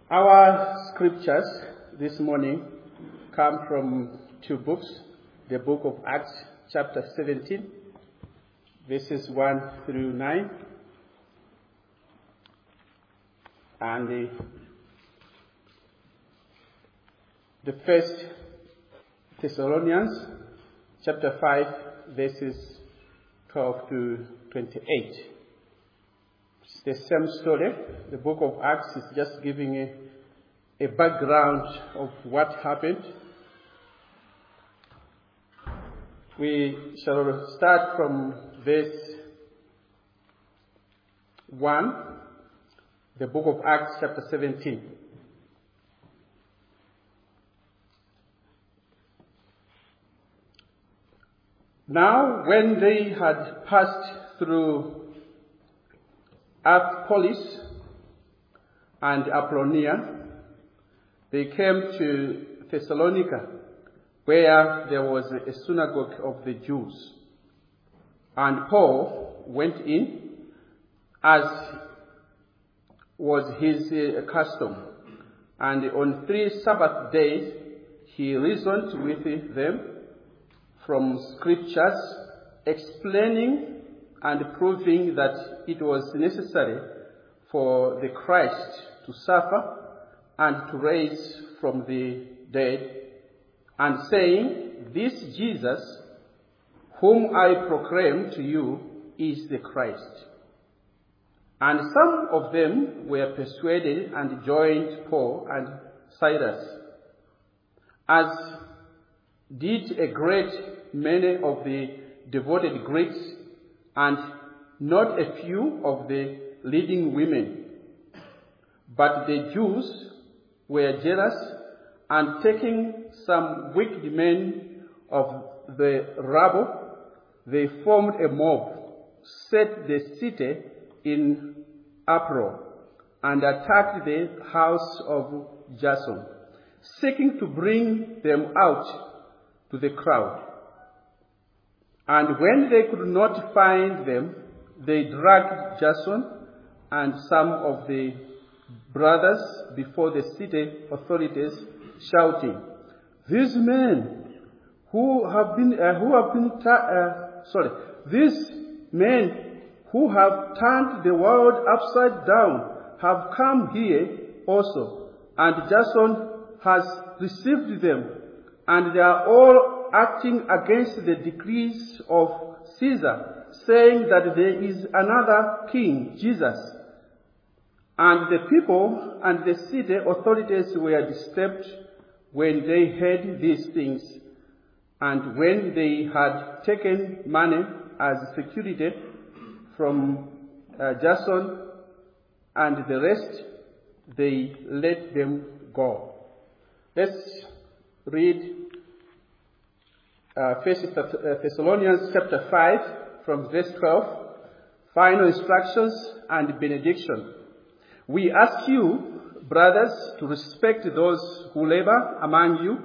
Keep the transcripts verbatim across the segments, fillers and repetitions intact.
Our scriptures this morning come from two books. The book of Acts, chapter seventeen, verses one through nine, and the, the first Thessalonians, chapter five, verses twelve to twenty-eight. It's the same story. The book of Acts is just giving a, a background of what happened. We shall start from verse one, the book of Acts, chapter seventeen. Now, when they had passed through Amphipolis and Apollonia, they came to Thessalonica, where there was a synagogue of the Jews. And Paul went in, as was his uh, custom. And on three Sabbath days, he reasoned with them from scriptures, explaining and proving that it was necessary for the Christ to suffer and to rise from the dead, and saying, "This Jesus, whom I proclaim to you, is the Christ." And some of them were persuaded and joined Paul and Silas, as did a great many of the devoted Greeks, and not a few of the leading women. But the Jews were jealous, and taking some wicked men of the rabble, they formed a mob, set the city in uproar, and attacked the house of Jason, seeking to bring them out to the crowd. And when they could not find them, they dragged Jason and some of the brothers before the city authorities, shouting, "These men who have been uh, who have been ta- uh, sorry, these men who have turned the world upside down have come here also, and Jason has received them, and they are all acting against the decrees of Caesar, saying that there is another king, Jesus." And the people and the city authorities were disturbed when they heard these things, and when they had taken money as security from uh, Jason and the rest, they let them go. Let's read Uh, First Thessalonians chapter five from verse twelve, final instructions and benediction. "We ask you, brothers, to respect those who labor among you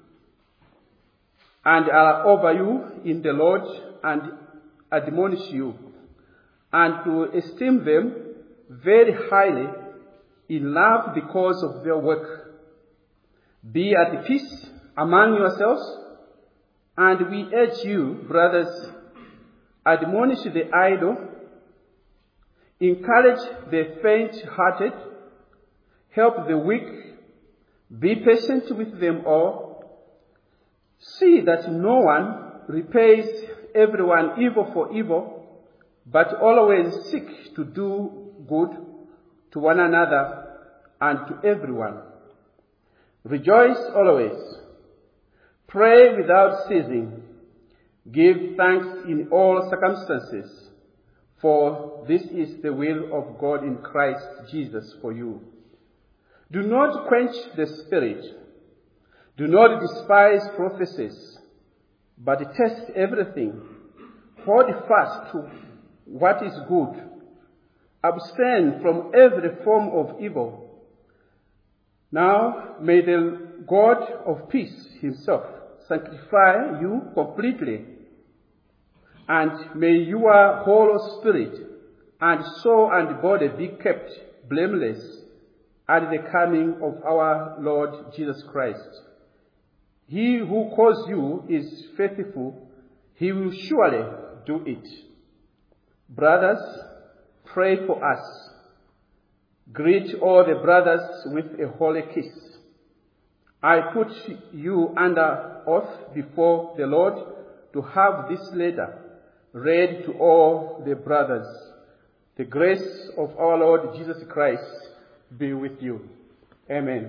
and are over you in the Lord and admonish you, and to esteem them very highly in love because of their work. Be at peace among yourselves. And we urge you, brothers, admonish the idle, encourage the faint-hearted, help the weak, be patient with them all. See that no one repays everyone evil for evil, but always seek to do good to one another and to everyone. Rejoice always. Pray without ceasing. Give thanks in all circumstances, for this is the will of God in Christ Jesus for you. Do not quench the spirit. Do not despise prophecies, but test everything. Hold fast to what is good. Abstain from every form of evil. Now may the God of peace himself sanctify you completely, and may your whole spirit and soul and body be kept blameless at the coming of our Lord Jesus Christ. He who calls you is faithful. He will surely do it. Brothers, pray for us. Greet all the brothers with a holy kiss. I put you under oath before the Lord to have this letter read to all the brothers. The grace of our Lord Jesus Christ be with you. Amen.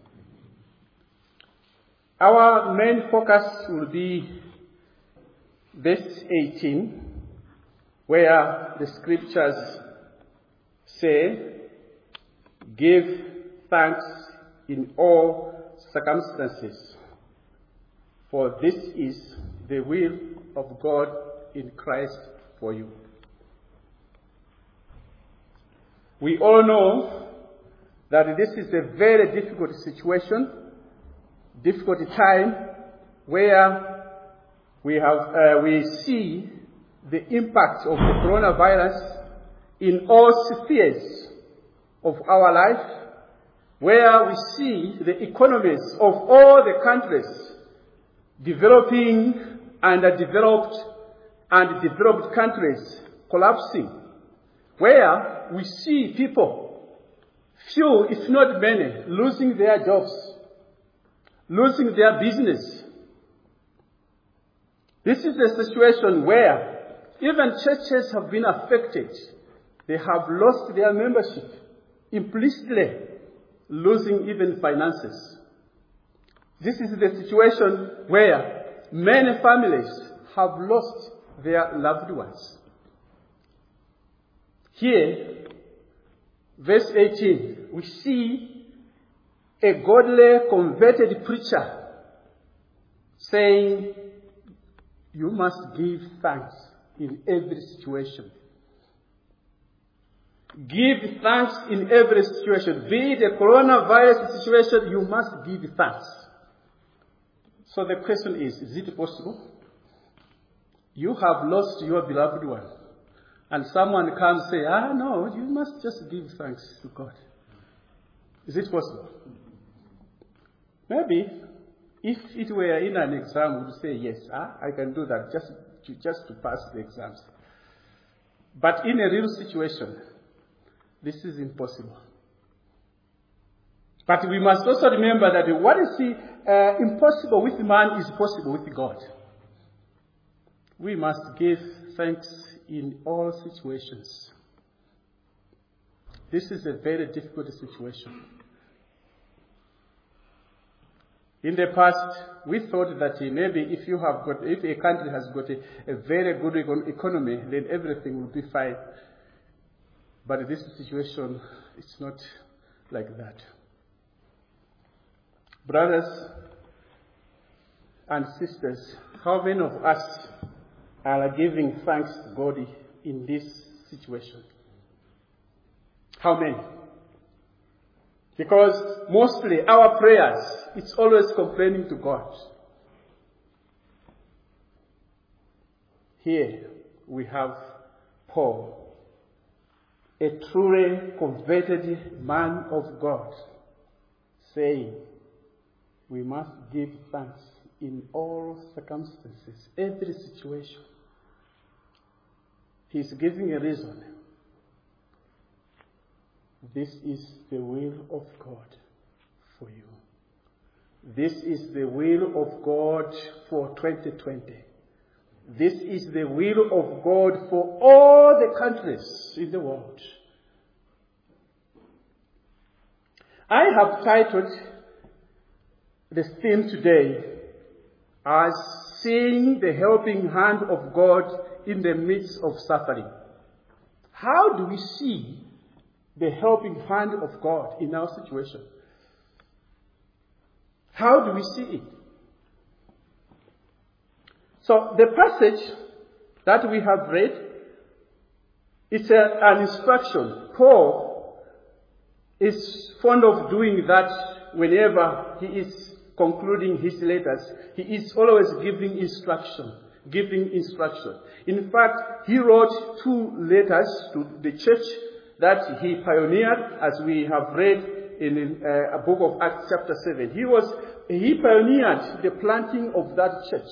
Our main focus will be verse eighteen, where the scriptures say, give thanks in all circumstances, for this is the will of God in Christ for you. We all know that this is a very difficult situation, difficult time, where we have uh, we see the impact of the coronavirus in all spheres of our life, where we see the economies of all the countries, developing and developed and developed countries collapsing, where we see people, few if not many, losing their jobs, losing their business. This is a situation where even churches have been affected. They have lost their membership, implicitly losing even finances. This is the situation where many families have lost their loved ones. Here, verse eighteen, we see a godly converted preacher saying, you must give thanks in every situation. Give thanks in every situation. Be it a coronavirus situation, you must give thanks. So the question is, is it possible? You have lost your beloved one, and someone comes and say, ah, no, you must just give thanks to God. Is it possible? Maybe, if it were in an exam, we would say, yes, ah, I can do that just to, just to pass the exams. But in a real situation, this is impossible. But we must also remember that what is uh, impossible with man is possible with God. We must give thanks in all situations. This is a very difficult situation. In the past, we thought that maybe if you have got, if a country has got a, a very good economy, then everything will be fine. But this situation, it's not like that. Brothers and sisters, how many of us are giving thanks to God in this situation? How many? Because mostly our prayers, it's always complaining to God. Here we have Paul, a truly converted man of God, saying, we must give thanks in all circumstances, every situation. He's giving a reason. This is the will of God for you. This is the will of God for twenty twenty. This is the will of God for all the countries in the world. I have titled the theme today as seeing the helping hand of God in the midst of suffering. How do we see the helping hand of God in our situation? How do we see it? So the passage that we have read, it's a, an instruction. Paul is fond of doing that whenever he is concluding his letters. He is always giving instruction, giving instruction. In fact, he wrote two letters to the church that he pioneered, as we have read in uh, a book of Acts chapter seven. He was, he pioneered the planting of that church.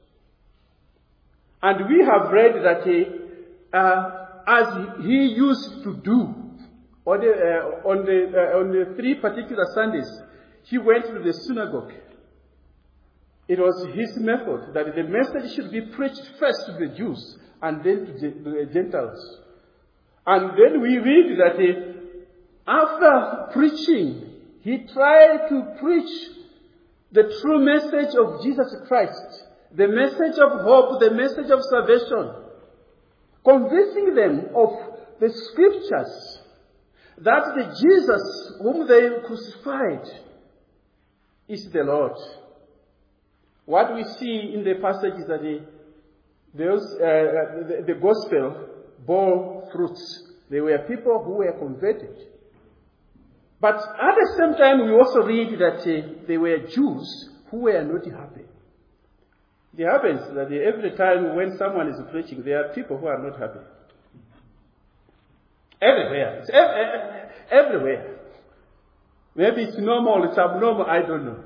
And we have read that he, uh, as he used to do on the, uh, on, the, uh, on the three particular Sundays, he went to the synagogue. It was his method that the message should be preached first to the Jews and then to the Gentiles. And then we read that he, after preaching, he tried to preach the true message of Jesus Christ, the message of hope, the message of salvation, convincing them of the scriptures that the Jesus whom they crucified is the Lord. What we see in the passage is that the, those, uh, the, the gospel bore fruits. They were people who were converted. But at the same time, we also read that uh, they were Jews who were not happy. It happens that every time when someone is preaching, there are people who are not happy. Everywhere. It's ev- everywhere. Maybe it's normal, it's abnormal, I don't know.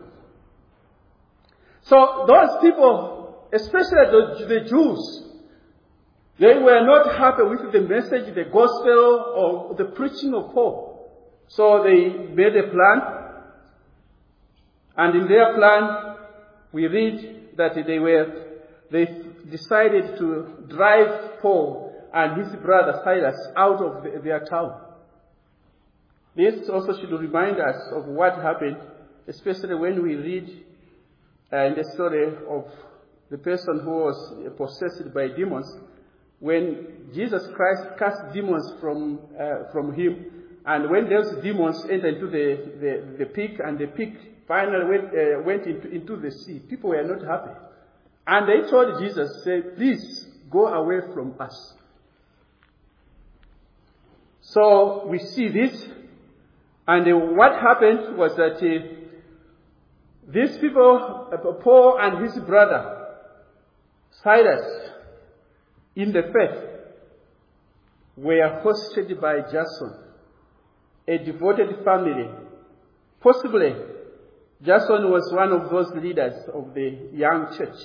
So those people, especially the, the Jews, they were not happy with the message, the gospel, or the preaching of Paul. So they made a plan. And in their plan, we read that they were, they decided to drive Paul and his brother Silas out of the, their town. This also should remind us of what happened, especially when we read uh, in the story of the person who was possessed by demons, when Jesus Christ cast demons from uh, from him, and when those demons entered into the, the, the pig, and the pig finally went, uh, went into, into the sea, people were not happy. And they told Jesus, say, please go away from us. So we see this, and uh, what happened was that uh, these people, uh, Paul and his brother, Silas, in the faith, were hosted by Jason, a devoted family. Possibly, Jason was one of those leaders of the young church.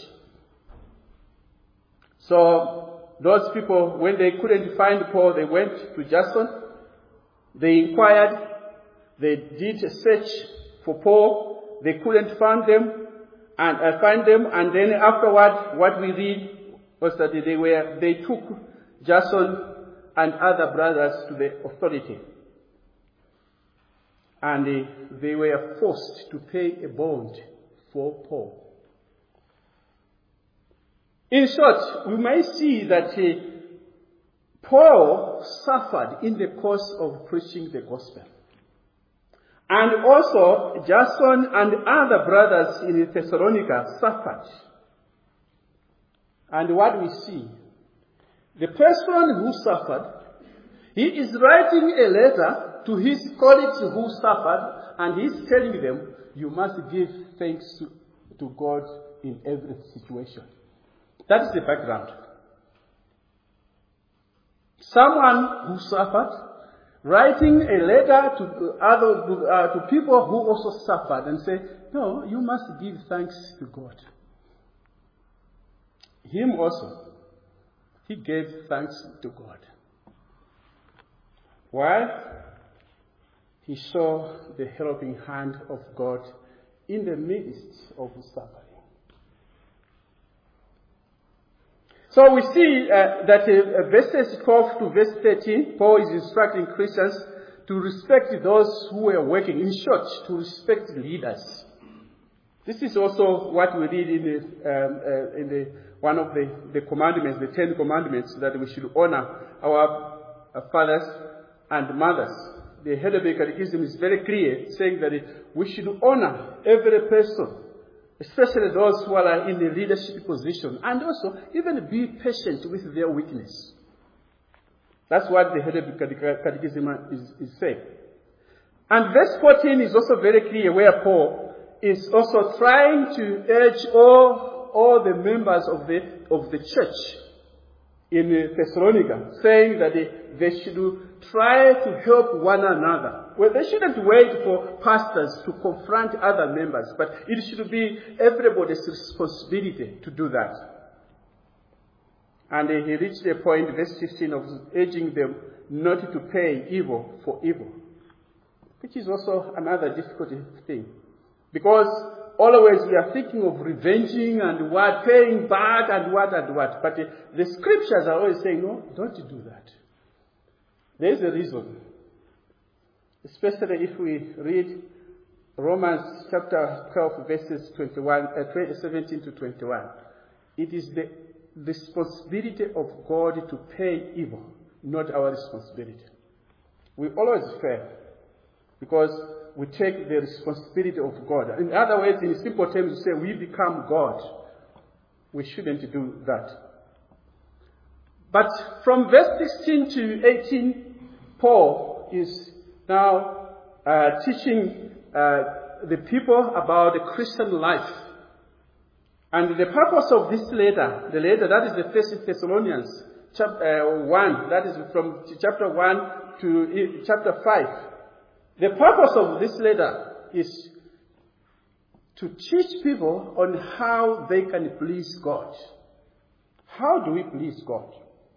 So, those people, when they couldn't find Paul, they went to Jason. They inquired. They did a search for Paul. They couldn't find them, and uh, find them. And then afterward, what we read was that they were they took Jason and other brothers to the authority, and they, they were forced to pay a bond for Paul. In short, we may see that uh, Paul suffered in the course of preaching the gospel. And also, Jason and other brothers in Thessalonica suffered. And what we see, the person who suffered, he is writing a letter to his colleagues who suffered, and he's telling them, you must give thanks to, to God in every situation. That's the background. Someone who suffered, writing a letter to other uh, to people who also suffered, and say, no, you must give thanks to God. Him also, he gave thanks to God. Why? He saw the helping hand of God in the midst of suffering. So we see uh, that uh, verses twelve to verse thirteen, Paul is instructing Christians to respect those who were working. In short, to respect leaders. This is also what we read in the, um, uh, in the one of the, the commandments, the Ten Commandments, that we should honor our, our fathers and mothers. The Heidelberg Catechism is very clear, saying that we should honor every person, especially those who are in the leadership position, and also even be patient with their weakness. That's what the Heidelberg Catechism is, is saying. And verse fourteen is also very clear, where Paul is also trying to urge all, all the members of the, of the church in Thessalonica, saying that they, they should try to help one another. Well, they shouldn't wait for pastors to confront other members, but it should be everybody's responsibility to do that. And he reached a point, verse fifteen, of urging them not to pay evil for evil, which is also another difficult thing. Because always we are thinking of revenging and what, paying back and what and what. But the scriptures are always saying, no, don't do that. There is a reason. Especially if we read Romans chapter twelve, verses twenty-one, uh, seventeen to twenty-one. It is the responsibility of God to pay evil, not our responsibility. We always fail because we take the responsibility of God. In other words, in simple terms, we say we become God. We shouldn't do that. But from verse sixteen to eighteen, Paul is now uh, teaching uh, the people about the Christian life. And the purpose of this letter, the letter that is the First Thessalonians chapter uh, one, that is from chapter one to chapter five. The purpose of this letter is to teach people on how they can please God. How do we please God?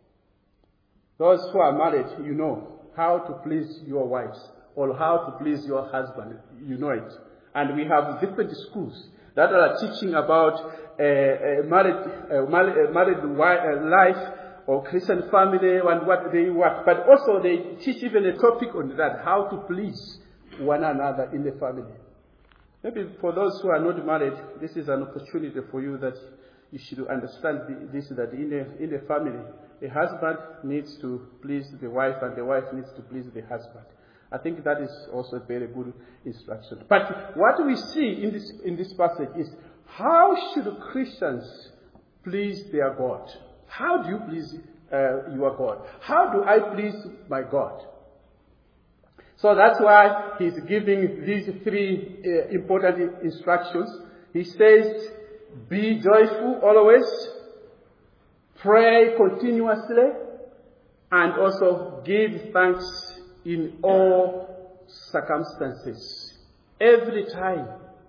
Those who are married, you know how to please your wives or how to please your husband. You know it. And we have different schools that are teaching about uh, uh, married, uh, married, uh, married uh, life or Christian family and what they want. But also they teach even a topic on that, how to please one another in the family. Maybe for those who are not married, this is an opportunity for you that you should understand this, that in a, in a family, a husband needs to please the wife and the wife needs to please the husband. I think that is also a very good instruction. But what we see in this, in this passage is, how should Christians please their God? How do you please uh, your God? How do I please my God? So that's why he's giving these three uh, important instructions. He says, be joyful always, pray continuously, and also give thanks in all circumstances. Every time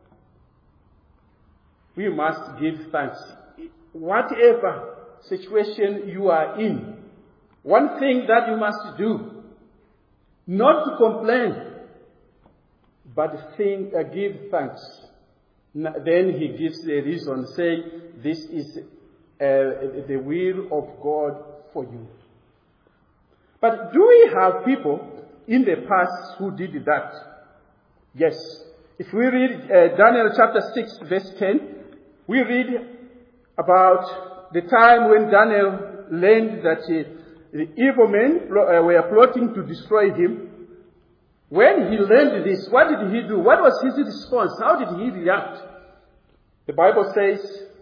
we must give thanks. Whatever situation you are in, one thing that you must do, not to complain, but think, uh, give thanks. Then he gives the reason, saying, this is uh, the will of God for you. But do we have people in the past who did that? Yes. If we read uh, Daniel chapter six, verse ten, we read about the time when Daniel learned that uh, the evil men uh, were plotting to destroy him. When he learned this, what did he do? What was his response? How did he react? The Bible says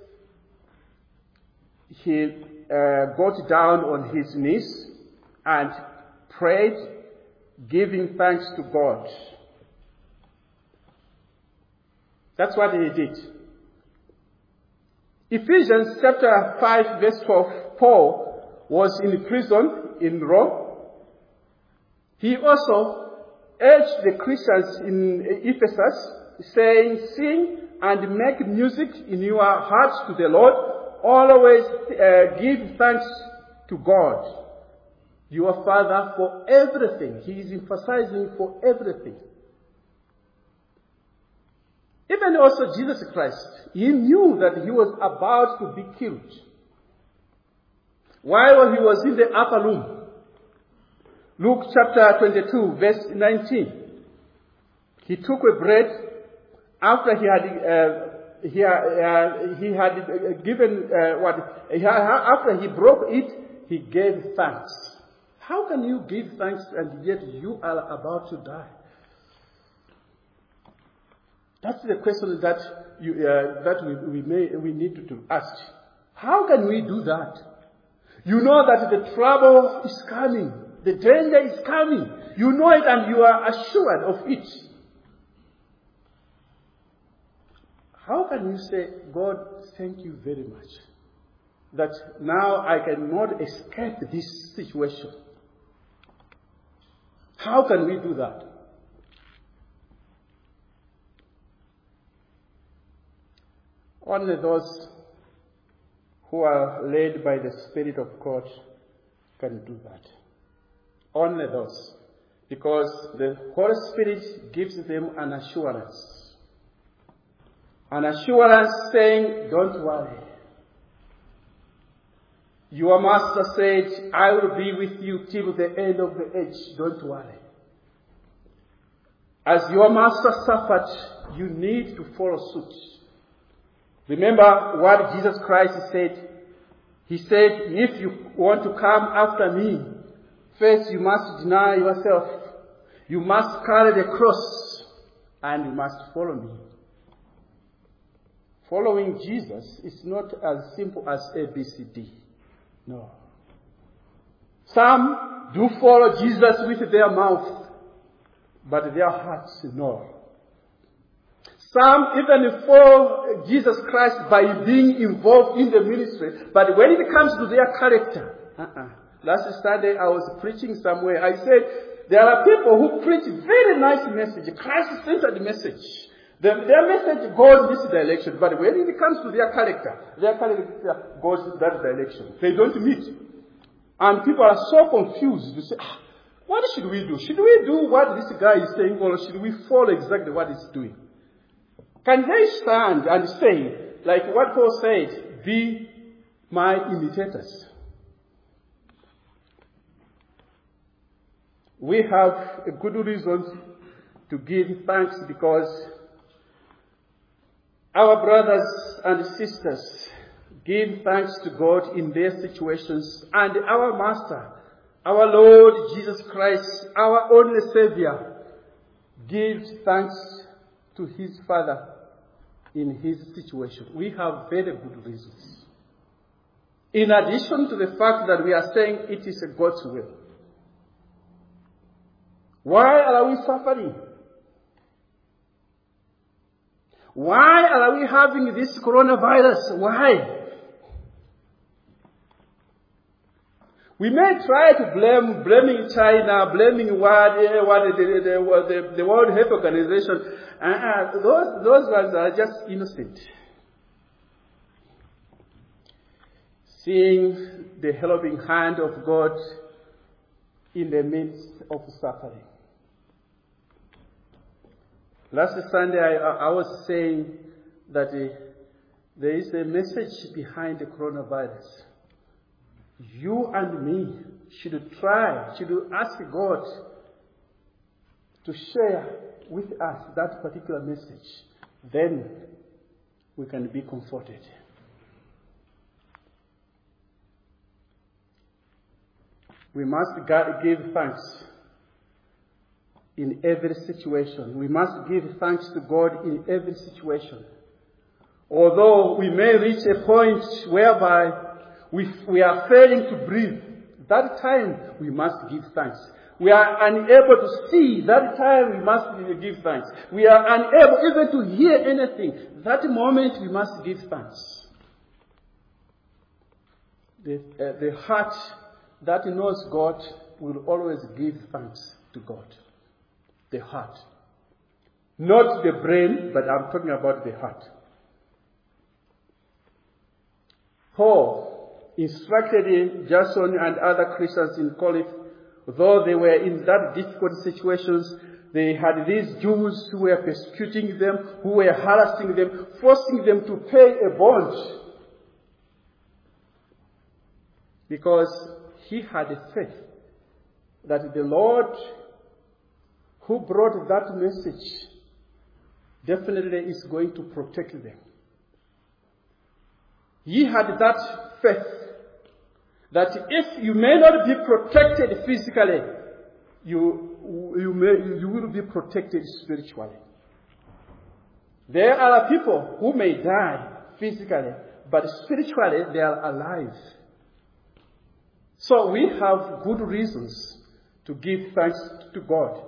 he uh, got down on his knees and prayed, giving thanks to God. That's what he did. Ephesians chapter five, verse twelve, Paul was in prison in Rome. He also urged the Christians in Ephesus, saying, sing and make music in your hearts to the Lord. Always uh, give thanks to God, your Father, for everything. He is emphasizing for everything. Even also Jesus Christ, he knew that he was about to be killed. While he was in the upper room, Luke chapter twenty-two, verse nineteen, he took a bread after he had uh, he, uh, he had given uh, what he had, after he broke it, he gave thanks. How can you give thanks and yet you are about to die? That's the question that you, uh, that we we may we need to ask. How can we do that? You know that the trouble is coming. The danger is coming. You know it and you are assured of it. How can you say, God, thank you very much, that now I cannot escape this situation? How can we do that? Only those who are led by the Spirit of God can do that. Only those. Because the Holy Spirit gives them an assurance. An assurance saying, don't worry. Your master said, I will be with you till the end of the age. Don't worry. As your master suffered, you need to follow suit. Remember what Jesus Christ said. He said, if you want to come after me, first you must deny yourself. You must carry the cross and you must follow me. Following Jesus is not as simple as A B C D. No. Some do follow Jesus with their mouth, but their hearts no. Some even follow Jesus Christ by being involved in the ministry, but when it comes to their character, uh-uh. Last Sunday I was preaching somewhere. I said, there are people who preach very nice message, Christ-centered message. The, their message goes this direction, but when it comes to their character, their character goes that direction. They don't meet. And people are so confused to say, ah, what should we do? Should we do what this guy is saying, or should we follow exactly what he's doing? Can they stand and say, like what Paul said, be my imitators? We have a good reason to give thanks because our brothers and sisters give thanks to God in their situations, and our Master, our Lord Jesus Christ, our only Savior, gives thanks to his Father in his situation. We have very good reasons. In addition to the fact that we are saying it is God's will. Why are we suffering? Why are we having this coronavirus? Why? We may try to blame, blaming China, blaming what, what the, the, the, the World Health Organization. Uh, those, those ones are just innocent. Seeing the helping hand of God in the midst of suffering. Last Sunday I, I was saying that uh, there is a message behind the coronavirus. You and me should try, should ask God to share with us that particular message. Then we can be comforted. We must give thanks in every situation. We must give thanks to God in every situation. Although we may reach a point whereby we, we are failing to breathe, that time we must give thanks. We are unable to see, that time we must give thanks. We are unable even to hear anything, that moment we must give thanks. The, uh, the heart that knows God will always give thanks to God. The heart. Not the brain, but I'm talking about the heart. Paul instructed Jason and other Christians in Corinth, though they were in that difficult situations, they had these Jews who were persecuting them, who were harassing them, forcing them to pay a bond. Because he had faith that the Lord who brought that message definitely is going to protect them. He had that faith that if you may not be protected physically, you, you, may, you will be protected spiritually. There are people who may die physically, but spiritually they are alive. So we have good reasons to give thanks to God.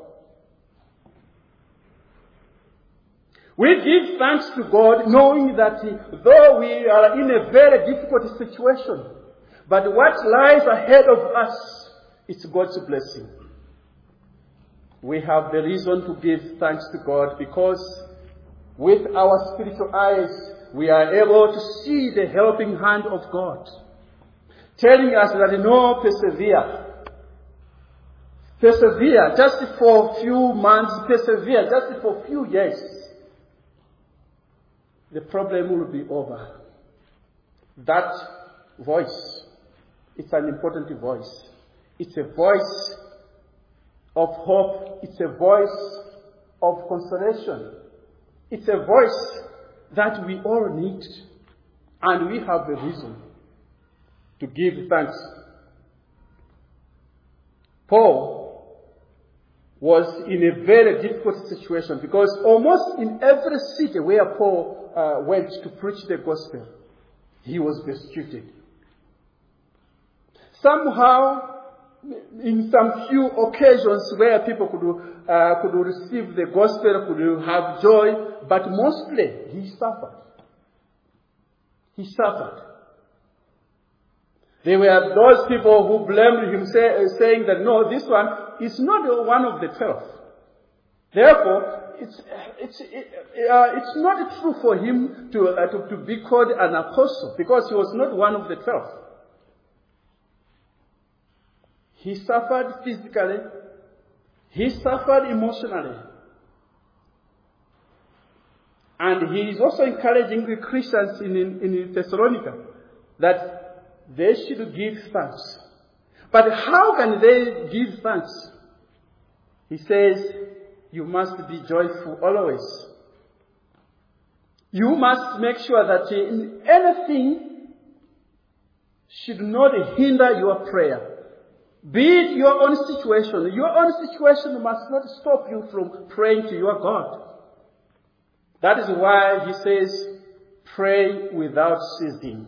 We give thanks to God knowing that though we are in a very difficult situation, but what lies ahead of us is God's blessing. we have the reason to give thanks to God, because with our spiritual eyes, we are able to see the helping hand of God, telling us that no, persevere. Persevere just for a few months, persevere just for a few years. The problem will be over. That voice, it's an important voice. It's a voice of hope. It's a voice of consolation. It's a voice that we all need. And we have a reason to give thanks. Paul was in a very difficult situation, because almost in every city where Paul uh, went to preach the gospel, he was persecuted. Somehow, in some few occasions where people could, uh, could receive the gospel, could have joy, but mostly he suffered. He suffered. There were those people who blamed him, say, saying that no, this one is not one of the twelve. Therefore, it's it's it, uh, it's not true for him to, uh, to to be called an apostle, because he was not one of the twelve. He suffered physically. He suffered emotionally. And he is also encouraging the Christians in, in, in Thessalonica that they should give thanks. But how can they give thanks? He says, you must be joyful always. You must make sure that in anything should not hinder your prayer. Be it your own situation. Your own situation must not stop you from praying to your God. That is why he says, pray without ceasing.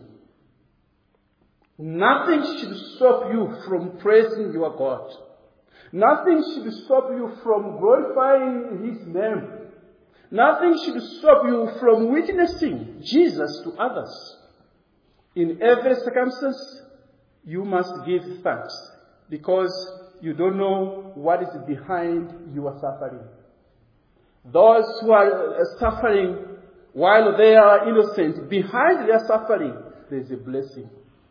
Nothing should stop you from praising your God. Nothing should stop you from glorifying his name. Nothing should stop you from witnessing Jesus to others. In every circumstance, you must give thanks, because you don't know what is behind your suffering. Those who are suffering while they are innocent, behind their suffering, there is a blessing.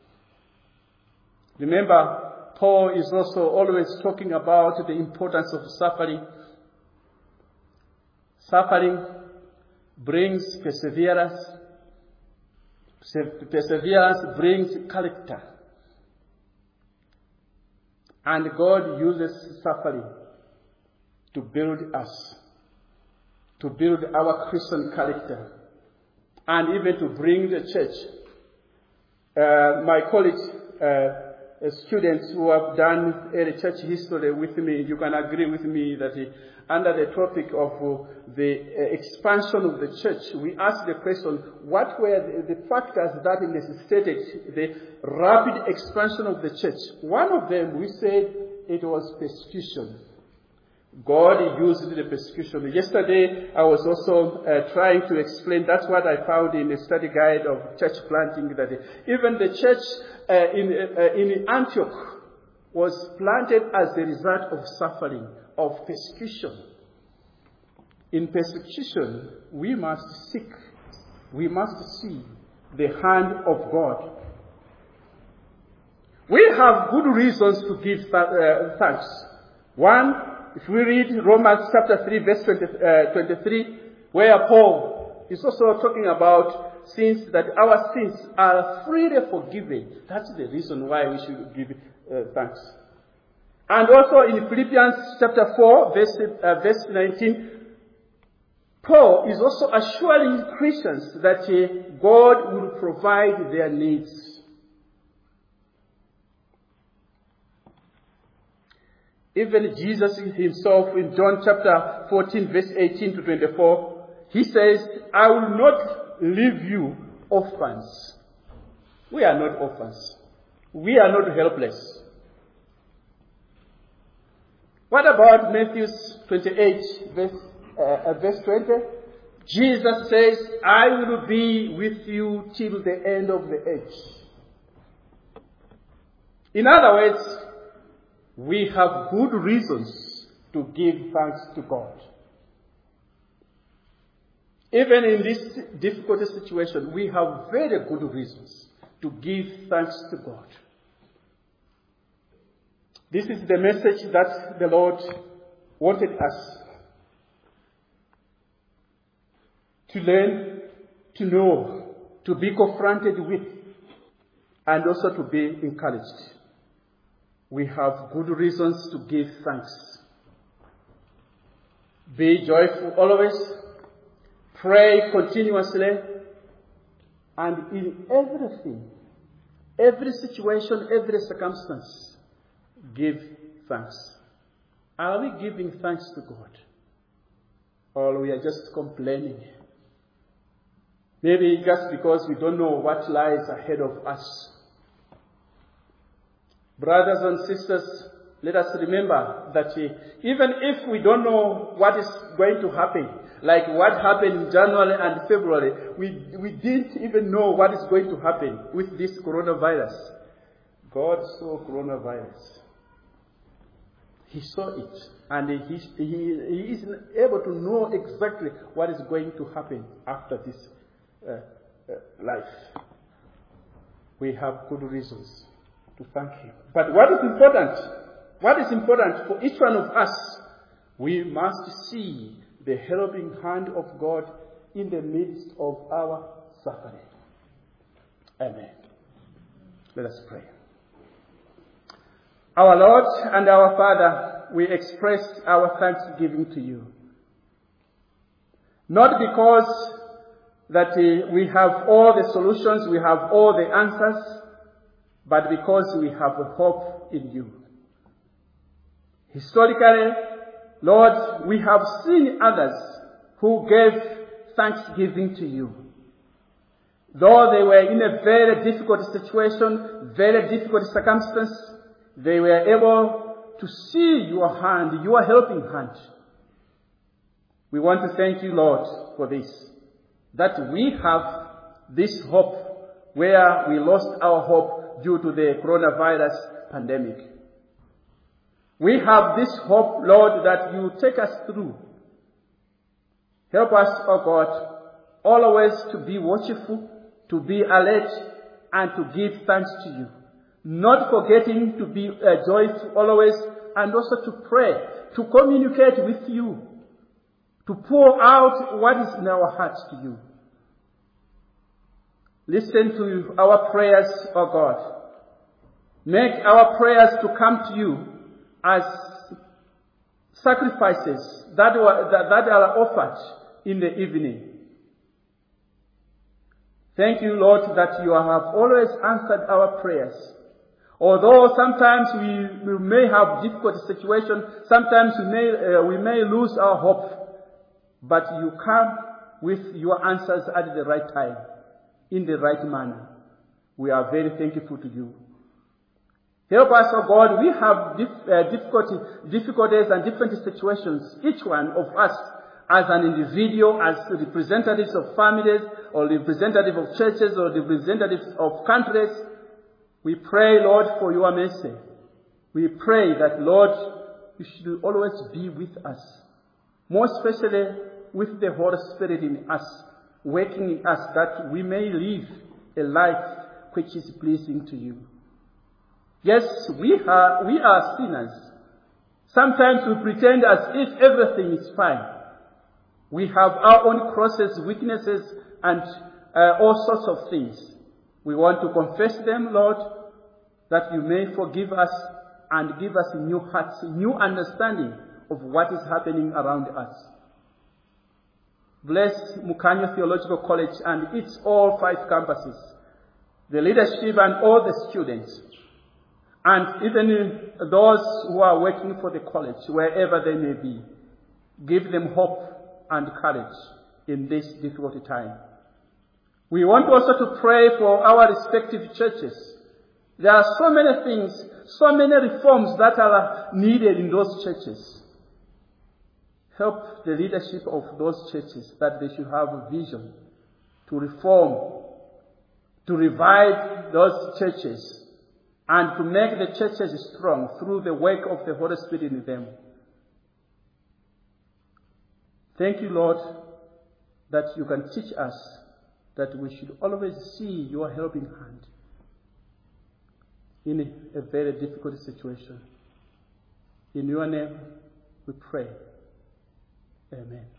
Remember, Paul is also always talking about the importance of suffering. Suffering brings perseverance. Perseverance brings character. And God uses suffering to build us, to build our Christian character, and even to bring the church. Uh, my colleagues, uh, students who have done early church history with me, you can agree with me that uh, under the topic of uh, the uh, expansion of the church, we asked the question, what were the, the factors that necessitated the rapid expansion of the church? One of them, we said, it was persecution. God used the persecution. Yesterday, I was also uh, trying to explain, that's what I found in the study guide of church planting, that even the church uh, in, uh, in Antioch was planted as a result of suffering, of persecution. In persecution, we must seek, we must see the hand of God. We have good reasons to give th- uh, thanks. One, if we read Romans chapter three, verse twenty, uh, twenty-three, where Paul is also talking about sins, that our sins are freely forgiven. That's the reason why we should give uh, thanks. And also in Philippians chapter four, verse, uh, verse nineteen, Paul is also assuring Christians that uh, God will provide their needs. Even Jesus himself in John chapter fourteen, verse eighteen to twenty-four, he says, I will not leave you orphans. We are not orphans. We are not helpless. What about Matthew twenty-eight, verse, uh, verse twenty? Jesus says, I will be with you till the end of the age. In other words, we have good reasons to give thanks to God. Even in this difficult situation, we have very good reasons to give thanks to God. This is the message that the Lord wanted us to learn, to know, to be confronted with, and also to be encouraged. We have good reasons to give thanks. Be joyful always. Pray continuously. And in everything, every situation, every circumstance, give thanks. Are we giving thanks to God? Or we are just complaining? Maybe just because we don't know what lies ahead of us. Brothers and sisters, let us remember that uh, even if we don't know what is going to happen, like what happened in January and February, we, we didn't even know what is going to happen with this coronavirus. God saw coronavirus. He saw it, and he, he, he is able to know exactly what is going to happen after this uh, uh, life. We have good reasons to thank Him. But what is important, what is important for each one of us, we must see the helping hand of God in the midst of our suffering. Amen. Let us pray. Our Lord and our Father, we express our thanksgiving to you. Not because that uh, we have all the solutions, we have all the answers, but because we have a hope in you. Historically, Lord, we have seen others who gave thanksgiving to you. Though they were in a very difficult situation, very difficult circumstance, they were able to see your hand, your helping hand. We want to thank you, Lord, for this. That we have this hope where we lost our hope due to the coronavirus pandemic. We have this hope, Lord, that you take us through. Help us, O God, always to be watchful, to be alert, and to give thanks to you. Not forgetting to be uh, joyful always, and also to pray, to communicate with you, to pour out what is in our hearts to you. Listen to our prayers, O God. Make our prayers to come to you as sacrifices that, were, that, that are offered in the evening. Thank you, Lord, that you have always answered our prayers. Although sometimes we, we may have difficult situations, sometimes we may, uh, we may lose our hope, but you come with your answers at the right time, in the right manner. We are very thankful to you. Help us, O God. We have dif- uh, difficulty, difficulties and different situations, each one of us as an individual, as representatives of families, or representatives of churches, or representatives of countries. We pray, Lord, for your mercy. We pray that, Lord, you should always be with us, more especially with the Holy Spirit in us, working in us, that we may live a life which is pleasing to you. Yes, we are, we are sinners. Sometimes we pretend as if everything is fine. We have our own crosses, weaknesses, and uh, all sorts of things. We want to confess them, Lord, that you may forgive us and give us new hearts, new understanding of what is happening around us. Bless Mukanyo Theological College and its all five campuses, the leadership and all the students, and even those who are working for the college, wherever they may be. Give them hope and courage in this difficult time. We want also to pray for our respective churches. There are so many things, so many reforms that are needed in those churches. Help the leadership of those churches that they should have a vision to reform, to revive those churches, and to make the churches strong through the work of the Holy Spirit in them. Thank you, Lord, that you can teach us that we should always see your helping hand in a very difficult situation. In your name we pray. Amen.